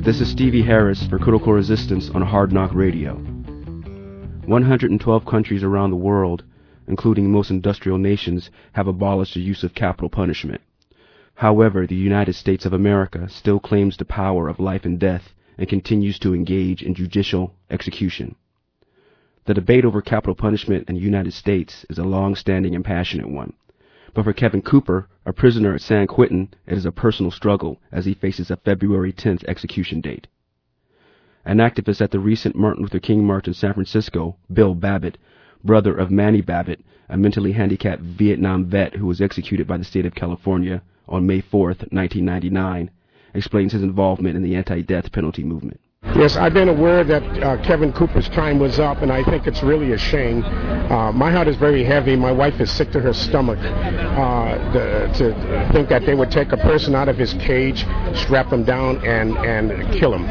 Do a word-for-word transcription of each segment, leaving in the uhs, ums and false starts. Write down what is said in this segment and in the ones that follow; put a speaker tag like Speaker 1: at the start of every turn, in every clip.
Speaker 1: This is Stevie Harris for Critical Resistance on Hard Knock Radio. one hundred twelve countries around the world, including most industrial nations, have abolished the use of capital punishment. However, the United States of America still claims the power of life and death and continues to engage in judicial execution. The debate over capital punishment in the United States is a long-standing and passionate one. But for Kevin Cooper, a prisoner at San Quentin, it is a personal struggle as he faces a February tenth execution date. An activist at the recent Martin Luther King March in San Francisco, Bill Babbitt, brother of Manny Babbitt, a mentally handicapped Vietnam vet who was executed by the state of California on May fourth, nineteen ninety-nine, explains his involvement in the anti-death penalty movement.
Speaker 2: Yes, I've been aware that uh, Kevin Cooper's time was up, and I think it's really a shame. Uh, my heart is very heavy. My wife is sick to her stomach uh, the, to think that they would take a person out of his cage, strap him down, and, and kill him.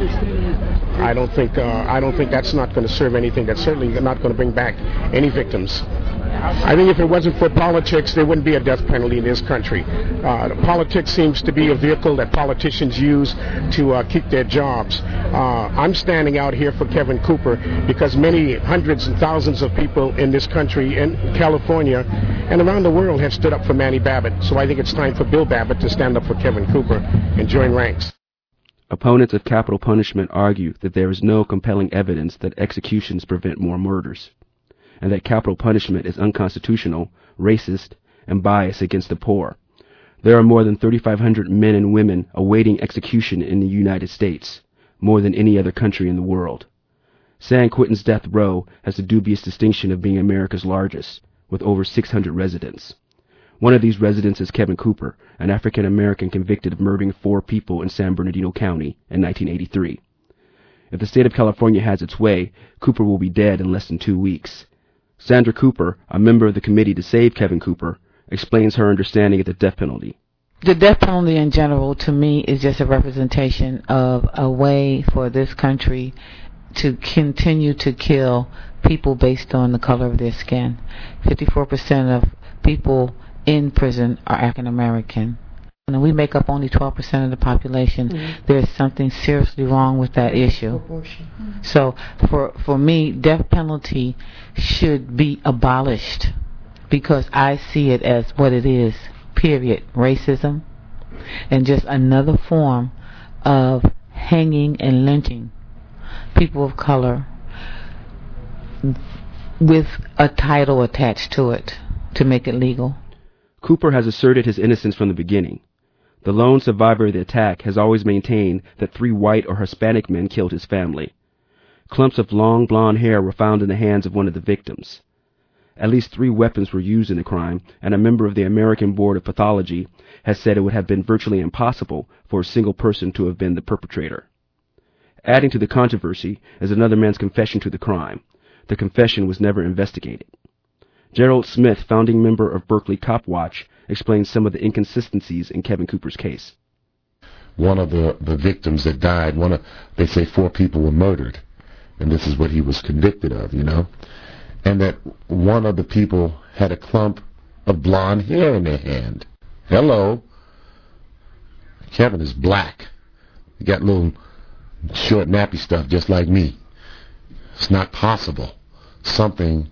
Speaker 2: I don't think uh, I don't think that's not going to serve anything. That's certainly not going to bring back any victims. I think if it wasn't for politics, there wouldn't be a death penalty in this country. Uh, politics seems to be a vehicle that politicians use to uh, keep their jobs. Uh, I'm standing out here for Kevin Cooper because many hundreds and thousands of people in this country, in California, and around the world have stood up for Manny Babbitt. So I think it's time for Bill Babbitt to stand up for Kevin Cooper and join ranks.
Speaker 1: Opponents of capital punishment argue that there is no compelling evidence that executions prevent more murders, and that capital punishment is unconstitutional, racist, and biased against the poor. There are more than thirty-five hundred men and women awaiting execution in the United States, more than any other country in the world. San Quentin's death row has the dubious distinction of being America's largest, with over six hundred residents. One of these residents is Kevin Cooper, an African-American convicted of murdering four people in San Bernardino County in nineteen eighty-three. If the state of California has its way, Cooper will be dead in less than two weeks. Sandra Cooper, a member of the committee to save Kevin Cooper, explains her understanding of the death penalty.
Speaker 3: The death penalty in general, to me, is just a representation of a way for this country to continue to kill people based on the color of their skin. fifty-four percent of people in prison are African American. And we make up only twelve percent of the population. Mm-hmm. There's something seriously wrong with that issue. Mm-hmm. So for for me, death penalty should be abolished because I see it as what it is, period, racism, and just another form of hanging and lynching people of color with a title attached to it to make it legal.
Speaker 1: Cooper has asserted his innocence from the beginning. The lone survivor of the attack has always maintained that three white or Hispanic men killed his family. Clumps of long blonde hair were found in the hands of one of the victims. At least three weapons were used in the crime, and a member of the American Board of Pathology has said it would have been virtually impossible for a single person to have been the perpetrator. Adding to the controversy is another man's confession to the crime. The confession was never investigated. Gerald Smith, founding member of Berkeley Cop Watch, explains some of the inconsistencies in Kevin Cooper's case.
Speaker 4: One of the, the victims that died, one of, they say four people were murdered, and this is what he was convicted of, you know, and that one of the people had a clump of blonde hair in their hand. Hello. Kevin is black. He got little short nappy stuff just like me. It's not possible. Something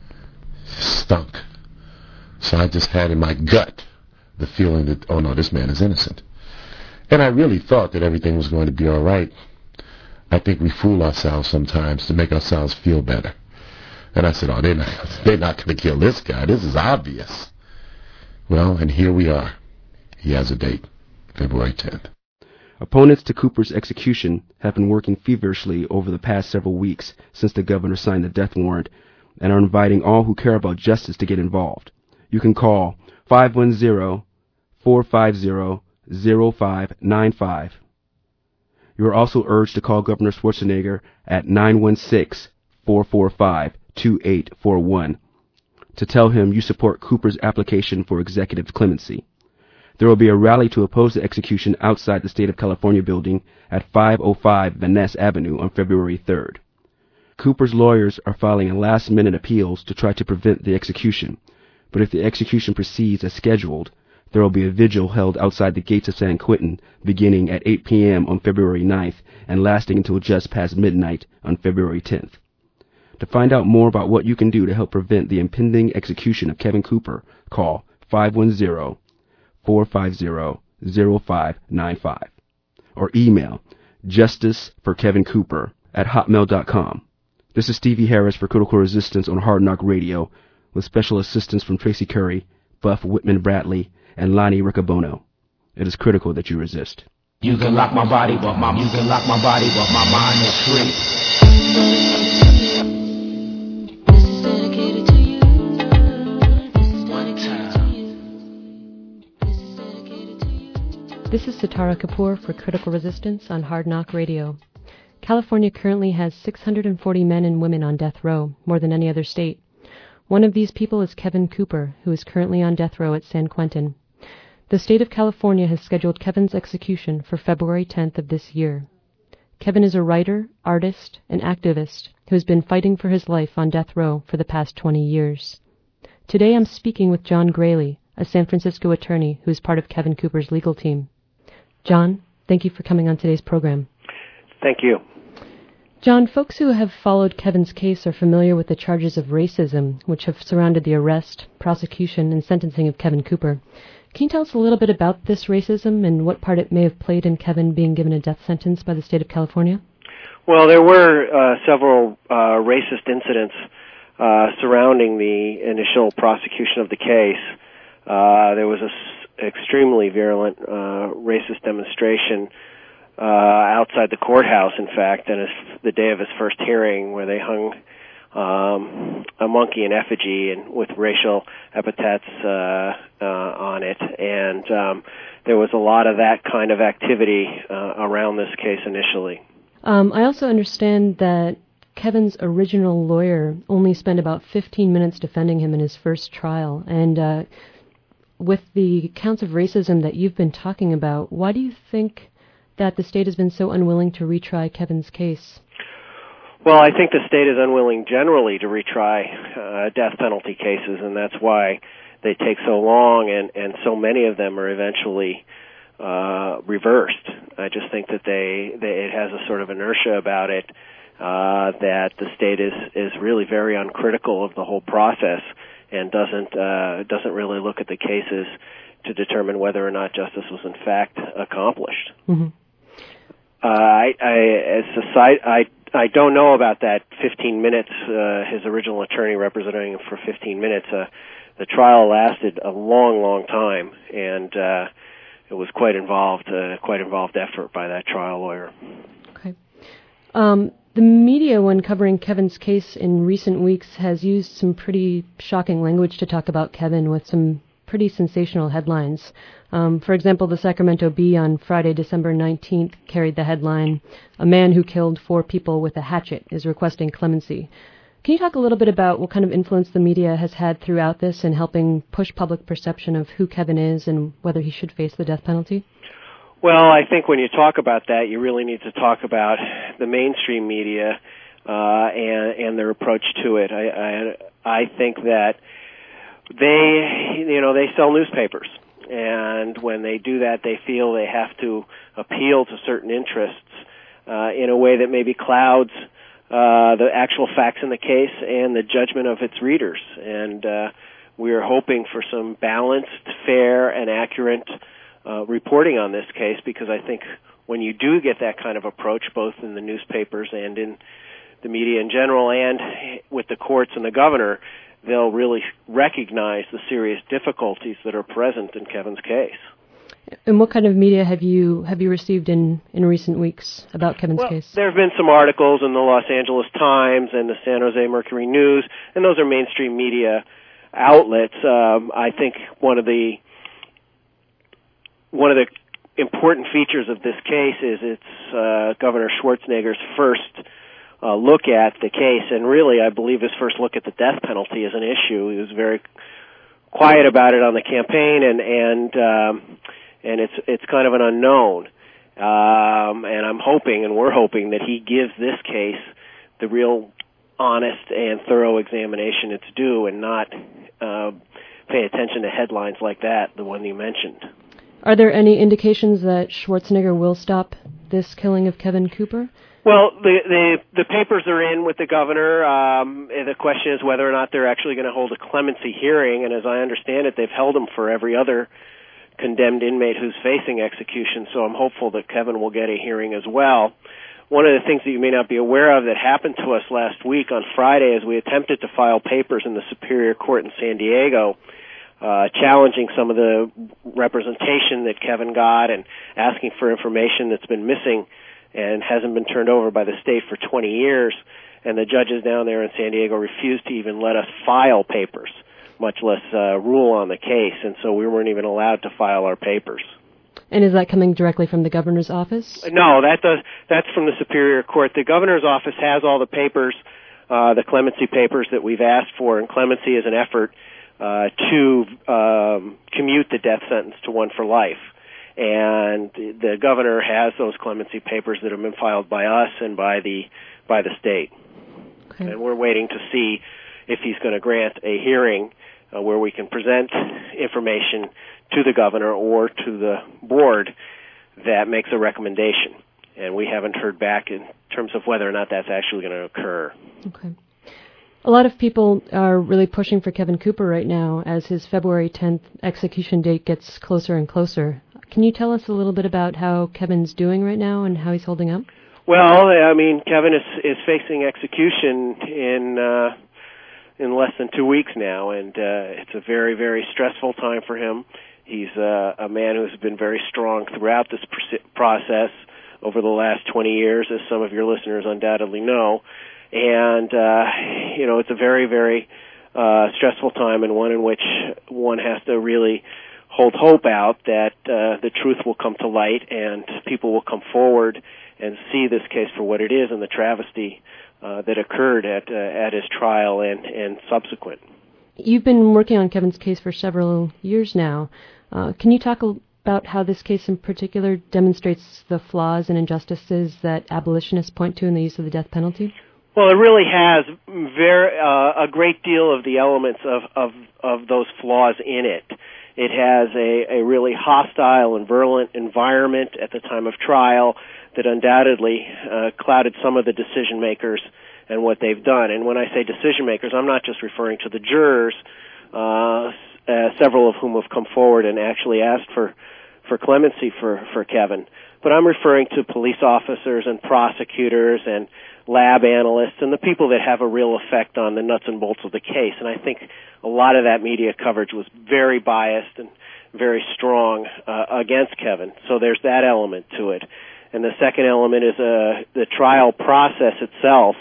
Speaker 4: stunk. So I just had in my gut the feeling that, oh no, this man is innocent. And I really thought that everything was going to be all right. I think we fool ourselves sometimes to make ourselves feel better. And I said, oh, they're not, they're not going to kill this guy. This is obvious. Well, and here we are. He has a date, February tenth.
Speaker 1: Opponents to Cooper's execution have been working feverishly over the past several weeks since the governor signed the death warrant and are inviting all who care about justice to get involved. You can call five one zero, four five zero, zero five nine five. You are also urged to call Governor Schwarzenegger at nine one six, four four five, two eight four one to tell him you support Cooper's application for executive clemency. There will be a rally to oppose the execution outside the State of California building at five oh five Van Ness Avenue on February third. Cooper's lawyers are filing last-minute appeals to try to prevent the execution, but if the execution proceeds as scheduled, There will be a vigil held outside the gates of San Quentin beginning at eight p.m. on February ninth and lasting until just past midnight on February tenth. To find out more about what you can do to help prevent the impending execution of Kevin Cooper, call five one zero, four five zero, zero five nine five or email justice for kevin cooper at hotmail dot com. This is Stevie Harris for Critical Resistance on Hard Knock Radio with special assistance from Tracy Curry, Buff Whitman Bradley, and Lonnie Riccobono. It is critical that you resist.
Speaker 5: You can lock my body, but my you can lock my body, but my mind is free. This is dedicated to you. This is dedicated to you. This is dedicated to you.
Speaker 6: This is Satara Kapoor for Critical Resistance on Hard Knock Radio. California currently has six hundred forty men and women on death row, more than any other state. One of these people is Kevin Cooper, who is currently on death row at San Quentin. The state of California has scheduled Kevin's execution for February tenth of this year. Kevin is a writer, artist, and activist who has been fighting for his life on death row for the past twenty years. Today I'm speaking with John Graley, a San Francisco attorney who is part of Kevin Cooper's legal team. John, thank you for coming on today's program.
Speaker 7: Thank you.
Speaker 6: John, folks who have followed Kevin's case are familiar with the charges of racism, which have surrounded the arrest, prosecution, and sentencing of Kevin Cooper. Can you tell us a little bit about this racism and what part it may have played in Kevin being given a death sentence by the state of California?
Speaker 7: Well, there were uh, several uh, racist incidents uh, surrounding the initial prosecution of the case. Uh, there was an s- extremely virulent uh, racist demonstration uh, outside the courthouse, in fact, and the day of his first hearing where they hung Um, a monkey in effigy and with racial epithets uh, uh, on it, and um, there was a lot of that kind of activity uh, around this case initially.
Speaker 6: Um, I also understand that Kevin's original lawyer only spent about fifteen minutes defending him in his first trial, and uh, with the counts of racism that you've been talking about, why do you think that the state has been so unwilling to retry Kevin's case?
Speaker 7: Well, I think the state is unwilling generally to retry uh, death penalty cases, and that's why they take so long, and, and so many of them are eventually uh, reversed. I just think that they, they it has a sort of inertia about it uh, that the state is, is really very uncritical of the whole process and doesn't uh, doesn't really look at the cases to determine whether or not justice was in fact accomplished.
Speaker 6: Mm-hmm.
Speaker 7: Uh, I, I, as a side, I. I don't know about that fifteen minutes, uh, his original attorney representing him for fifteen minutes. Uh, the trial lasted a long, long time, and uh, it was quite involved, uh, quite involved effort by that trial lawyer.
Speaker 6: Okay. Um, the media, when covering Kevin's case in recent weeks, has used some pretty shocking language to talk about Kevin with some pretty sensational headlines. Um, for example, the Sacramento Bee on Friday, December nineteenth, carried the headline, "A man who killed four people with a hatchet is requesting clemency." Can you talk a little bit about what kind of influence the media has had throughout this in helping push public perception of who Kevin is and whether he should face the death penalty?
Speaker 7: Well, I think when you talk about that, you really need to talk about the mainstream media uh, and, and their approach to it. I, I, I think that they, you know, they sell newspapers. And when they do that, they feel they have to appeal to certain interests uh, in a way that maybe clouds uh, the actual facts in the case and the judgment of its readers. And uh, we are hoping for some balanced, fair, and accurate uh, reporting on this case, because I think when you do get that kind of approach, both in the newspapers and in the media in general and with the courts and the governor, they'll really recognize the serious difficulties that are present in Kevin's case.
Speaker 6: And what kind of media have you have you received in, in recent weeks about Kevin's
Speaker 7: well,
Speaker 6: case?
Speaker 7: There have been some articles in the Los Angeles Times and the San Jose Mercury News, and those are mainstream media outlets. Um, I think one of the one of the important features of this case is it's uh, Governor Schwarzenegger's first Uh, look at the case, and really I believe his first look at the death penalty is an issue. He was very quiet about it on the campaign, and and um, and it's it's kind of an unknown. Um, and I'm hoping, and we're hoping, that he gives this case the real honest and thorough examination it's due, and not uh, pay attention to headlines like that, the one you mentioned.
Speaker 6: Are there any indications that Schwarzenegger will stop this killing of Kevin Cooper?
Speaker 7: Well, the the, the papers are in with the governor. Um, the question is whether or not they're actually going to hold a clemency hearing, and as I understand it, they've held them for every other condemned inmate who's facing execution, so I'm hopeful that Kevin will get a hearing as well. One of the things that you may not be aware of that happened to us last week on Friday is we attempted to file papers in the Superior Court in San Diego uh, challenging some of the representation that Kevin got and asking for information that's been missing and hasn't been turned over by the state for twenty years, and the judges down there in San Diego refused to even let us file papers, much less uh, rule on the case, and so we weren't even allowed to file our papers.
Speaker 6: And is that coming directly from the governor's office?
Speaker 7: No, that does, that's from the Superior Court. The governor's office has all the papers, uh, the clemency papers that we've asked for, and clemency is an effort uh, to um, commute the death sentence to one for life. And the governor has those clemency papers that have been filed by us and by the by the state. Okay. And we're waiting to see if he's going to grant a hearing uh, where we can present information to the governor or to the board that makes a recommendation. And we haven't heard back in terms of whether or not that's actually going to occur.
Speaker 6: Okay. A lot of people are really pushing for Kevin Cooper right now as his February tenth execution date gets closer and closer. Can you tell us a little bit about how Kevin's doing right now and how he's holding up?
Speaker 7: Well, I mean, Kevin is is facing execution in uh, in less than two weeks now, and uh, it's a very, very stressful time for him. He's uh, a man who's been very strong throughout this pr- process over the last twenty years, as some of your listeners undoubtedly know. And, uh, you know, it's a very, very uh, stressful time, and one in which one has to really hold hope out that uh, the truth will come to light and people will come forward and see this case for what it is and the travesty uh, that occurred at uh, at his trial and, and subsequent.
Speaker 6: You've been working on Kevin's case for several years now. Uh, can you talk about how this case in particular demonstrates the flaws and injustices that abolitionists point to in the use of the death penalty?
Speaker 7: Well, it really has very uh, a great deal of the elements of, of, of those flaws in it. It has a, a really hostile and virulent environment at the time of trial that undoubtedly uh, clouded some of the decision makers and what they've done. And when I say decision makers, I'm not just referring to the jurors, uh, uh, several of whom have come forward and actually asked for, for clemency for, for Kevin, but I'm referring to police officers and prosecutors and lab analysts and the people that have a real effect on the nuts and bolts of the case. And I think a lot of that media coverage was very biased and very strong uh, against Kevin. So there's that element to it. And the second element is uh, the trial process itself.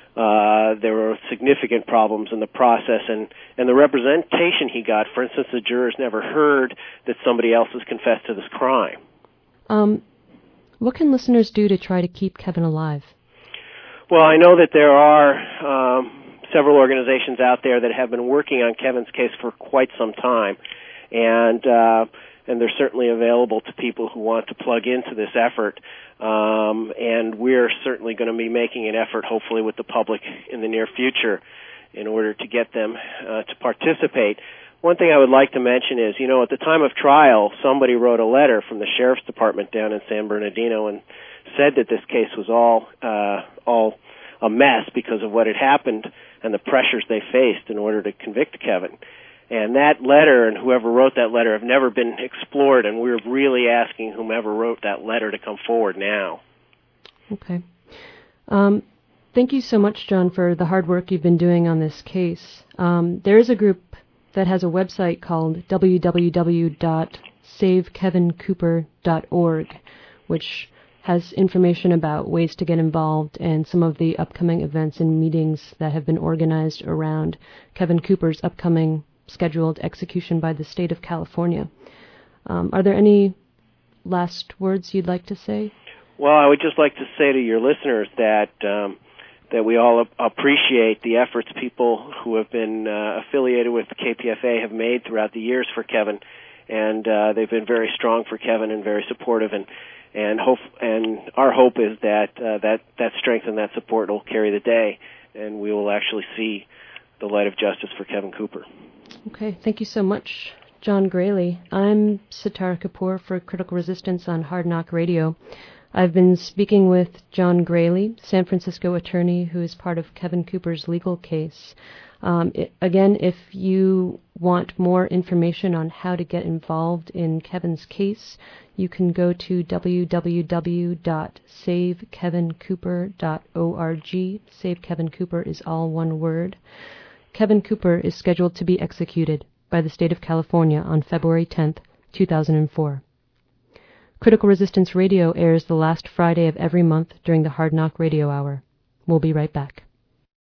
Speaker 7: Uh, there were significant problems in the process, and, and the representation he got. For instance, the jurors never heard that somebody else has confessed to this crime.
Speaker 6: Um, what can listeners do to try to keep Kevin alive?
Speaker 7: Well, I know that there are um, several organizations out there that have been working on Kevin's case for quite some time, and uh, and they're certainly available to people who want to plug into this effort. Um, and we're certainly going to be making an effort, hopefully with the public in the near future, in order to get them uh, to participate. One thing I would like to mention is, you know, at the time of trial, somebody wrote a letter from the sheriff's department down in San Bernardino and said that this case was all uh, all a mess because of what had happened and the pressures they faced in order to convict Kevin. And that letter and whoever wrote that letter have never been explored, and we're really asking whomever wrote that letter to come forward now.
Speaker 6: Okay. Um, thank you so much, John, for the hard work you've been doing on this case. Um, there is a group that has a website called w w w dot save kevin cooper dot org, which has information about ways to get involved and some of the upcoming events and meetings that have been organized around Kevin Cooper's upcoming scheduled execution by the state of California. Um, are there any last words you'd like to say?
Speaker 7: Well, I would just like to say to your listeners that um, that we all ap- appreciate the efforts people who have been uh, affiliated with the K P F A have made throughout the years for Kevin, and uh, they've been very strong for Kevin and very supportive. And and hope and our hope is that uh, that that strength and that support will carry the day, and we will actually see the light of justice for Kevin Cooper.
Speaker 6: Okay, thank you so much, John Graley. I'm Sitara Kapoor for Critical Resistance on Hard Knock Radio. I've been speaking with John Graley, San Francisco attorney who is part of Kevin Cooper's legal case. Um, it, again, if you want more information on how to get involved in Kevin's case, you can go to w w w dot save kevin cooper dot org. Save Kevin Cooper is all one word. Kevin Cooper is scheduled to be executed by the state of California on February tenth, two thousand four. Critical Resistance Radio airs the last Friday of every month during the Hard Knock Radio Hour. We'll be right back.